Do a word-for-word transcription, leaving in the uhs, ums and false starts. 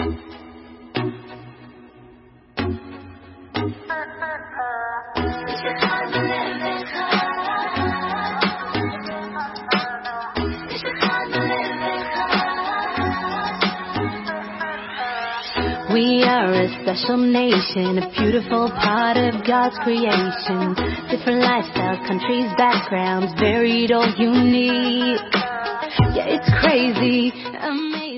We are a special nation, a beautiful part of God's creation. Different lifestyles, countries, backgrounds, varied or unique. Yeah, it's crazy, amazing.